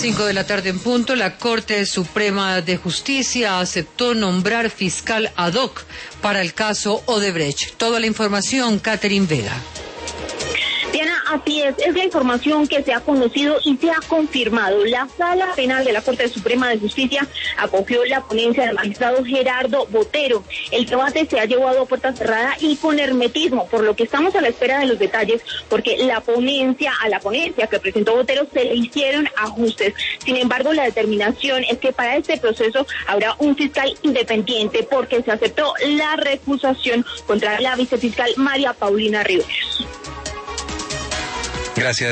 5 de la tarde en punto, la Corte Suprema de Justicia aceptó nombrar fiscal ad hoc para el caso Odebrecht. Toda la información, Catherine Vega. Diana, así es la información que se ha conocido y se ha confirmado. La Sala Penal de la Corte Suprema de Justicia acogió la ponencia del magistrado Gerardo Botero. El debate se ha llevado a puerta cerrada y con hermetismo, por lo que estamos a la espera de los detalles, porque a la ponencia que presentó Botero se le hicieron ajustes. Sin embargo, la determinación es que para este proceso habrá un fiscal independiente, porque se aceptó la recusación contra la vicefiscal María Paulina Riveros. Gracias.